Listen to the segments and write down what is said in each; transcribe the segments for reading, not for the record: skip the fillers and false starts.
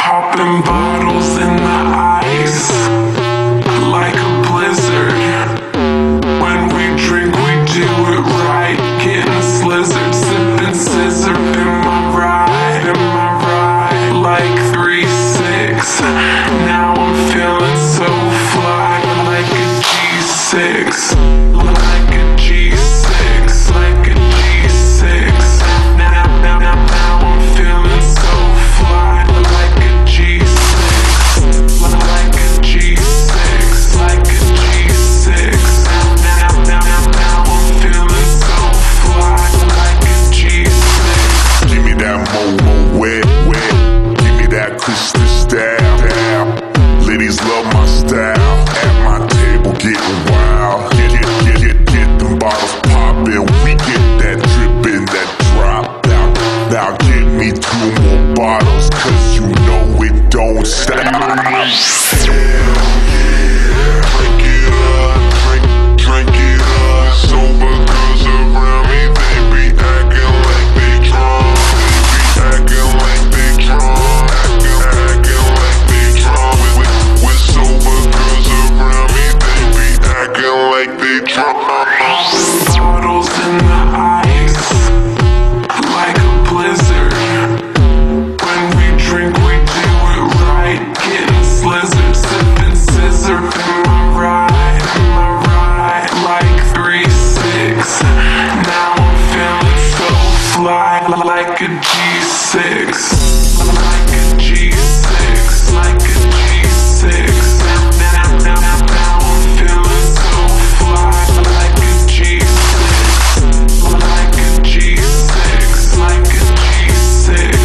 Popping bottles in the ice like a blizzard. When we drink, we do it right. Getting slizzard, sipping scissor. Am I right? Like 3-6. Now I'm feeling so fly, like a G6. Like a G6. Like a G6. Now I'm feeling so fly, like a G6. Like a G6. Like a G6. Now I'm feeling so fly, like a G6. Give me that mo wet. Give me that crystal style. Ladies love my style. At my table getting wild. Get them bottles poppin'. We get that drippin', that drop out. Now get me 2 more bottles, cause you know it don't stop. Hell yeah. Drink it up, drink it up. Sober girls around me, they be acting like they drunk. They be acting like they drunk. Acting like they drunk. With sober girls around me, they be acting like they drunk. Bottles in the ice like a blizzard. When we drink, we do it right. Getting slizzard, sipping scissor. Am I right? Like 3-6. Now I'm feeling so fly, like a G6. Like a G6. Like a G6. Now I'm feeling so fly, like a G6. Like a G6. Like a G6.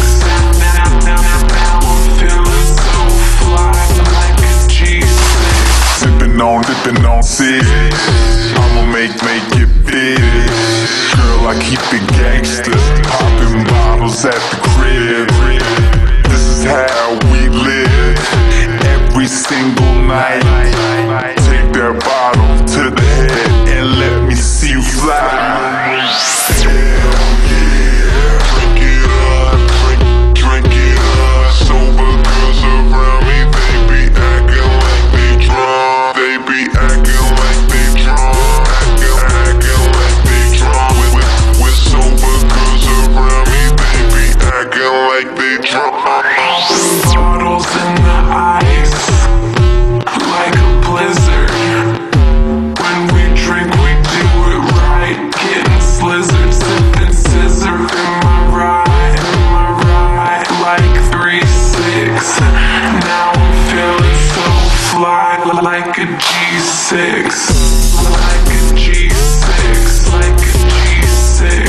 Now I'm feeling so fly, like a G6. Sippin' on six. I'ma make it big. Girl, I keep it gangsta. Poppin' bottles at the crib. This is how we live. Every single night. Take that bottle to the head and let me see you fly. Hell yeah. Drink it up, drink it up. Sober girls around me, they be acting like they drunk. They be acting like they drunk. Acting like they drunk. With sober girls around me, they be acting like they drunk. Bottles in the ice like a blizzard. When we drink, we do it right. Getting slizzard, sipping scissor. Am I right? Like 3-6. Now I'm feeling so fly, like a G6. Like a G6. Like a G6.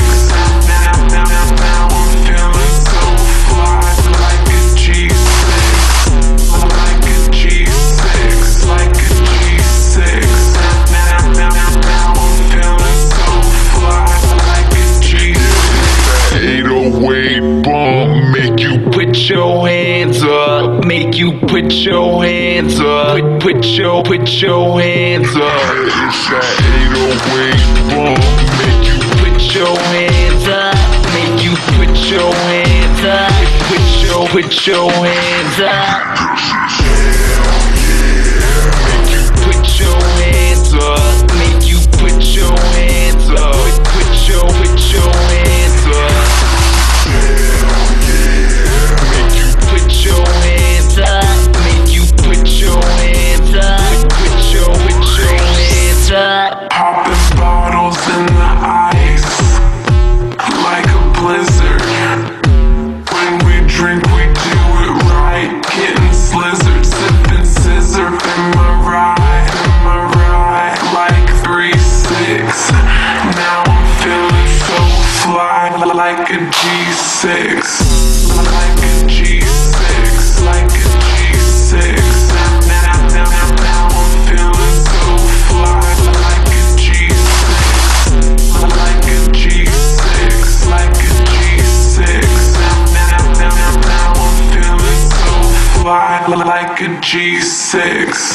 Now I'm feeling so fly, like a G6. Like a G6. Like a G6. Now I'm feeling so fly, like a G6. 808 bump, make you Put your hands up, make you put your hands up. Put your hands up. It's that 808 bump, make you Put your hands up, make you put your hands up. Put your hands up. Make you put your hands up, make you put your hands up. Put your hands up. Make you put your hands up, make you put your hands up. Put your hands up. Popping bottles in the ice like a blizzard. When we drink, we do it right. Getting slizzard, sipping scissor. Am I right? Like 3-6. Now I'm feeling so fly, like a G6. Like a G6. Like a G6. Now I'm feeling so fly, like a G6. Like a G6. Like a G6. Now I'm feeling so fly, like a G6.